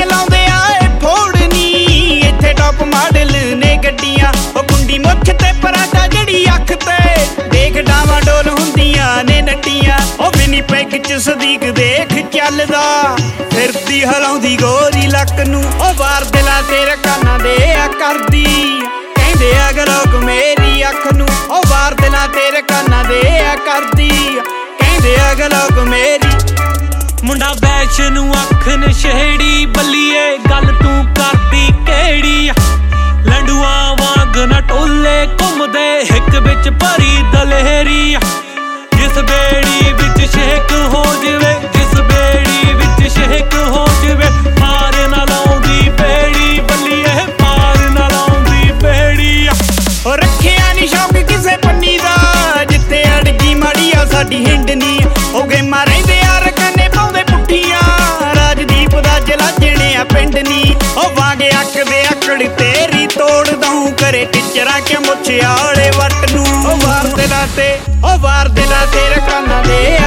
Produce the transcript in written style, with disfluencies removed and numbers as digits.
ਚਲਾਉਂਦੇ ਆਏ ਫੋੜਨੀ ਇੱਥੇ ਟੌਪ ਮਾਡਲ ਨੇ ਗੱਡੀਆਂ ਉਹ ਕੁੰਡੀ ਮੁੱਖ ਤੇ ਪਰਾਟਾ ਜਿਹੜੀ ਅੱਖ ਤੇ ਦੇਖ ਡਾਵਾਂ ਡੋਲ ਹੁੰਦੀਆਂ ਨੇ ਨੱਟੀਆਂ ਉਹ ਬਿਨੀ ਪੈਗ ਚ ਸਦੀਕ ਦੇਖ ਚੱਲਦਾ ਫਿਰਦੀ ਹਲਾਉਂਦੀ ਗੋਰੀ ਲੱਕ ਨੂੰ ਉਹ ਵਾਰ ਦਿਲਾਂ ਤੇਰੇ ਕੰਨਾਂ ਦੇ ਆ ਕਰਦੀ ਕਹਿੰਦੇ ਆ ਲੋਕ ਮੇਰੀ ਅੱਖ ਨੂੰ ਉਹ ਵਾਰ ਦਿਲਾਂ ਤੇਰੇ ਕੰਨਾਂ ਦੇ ਆ ਕਰਦੀ ਕਹਿੰਦੇ ਆ ਲੋਕ ਮੇਰੀ ਮੁੰਡਾ ਬੈਸ਼ ਨੂੰ ਅੱਖ ਨਸ਼ੇੜੀ ਬੱਲੀਏ ਗੱਲ ਤੂੰ ਕਰਦੀ ਕਿਹੜੀ ਲੰਡੂਆਂ ਵਾਂਗ ਨਾ ਟੋਲੇ ਘੁੰਮਦੇ ਹਿੱਕ ਵਿੱਚ ਭਰੀ ਦਲੇਰੀ ਜਿਸ ਬੇੜੀ ਵਿੱਚ ਸ਼ੇਕ ਹੋ ਜਵੇ ਜਿਸ ਬੇੜੀ ਵਿੱਚ ਸ਼ੇਕ ਹੋ ਜਵੇ ਮਾਰ ਨਾ ਲਾਉਂਦੀ ਬੇੜੀ ਬੱਲੀਏ ਮਾਰ ਨਾ ਲਾਉਂਦੀ ਬੇੜੀ ਉਹ ਰੱਖਿਆ ਨੀ ਸ਼ੌਕ ਕਿਸੇ ਪੰਨੀ ਦਾ ਜਿੱਥੇ ਅੜਗੀ ਮਾੜੀ ਆ ਸਾਡੀ ਹਿੰਡਨੀ ਉਹ ਗੇਮਾਂ ਰਹਿੰਦੇ ਆ ਰਕਾਨੇ ਪਾਉਂਦੇ ਪੁੱਠੀਆਂ ਰਾਜਦੀਪ ਦਾ ਜਲਾਜਣੇ ਆ ਪਿੰਡ ਨੀ ਉਹ ਵਾਂਗੇ ਅੱਖ ਦੇ ਅਕੜ ਤੇਰੀ ਤੋੜ ਦਊਂ ਕਰੇ ਟਿਚਰਾਂ ਕਿ ਮੁੱਛ ਆਲੇ ਵੱਟ ਨੂੰ ਉਹ ਵਾਰ ਦਿਲਾਂ ਤੇ ਤੇਰੇ ਕੰਨਾਂ ਦੇ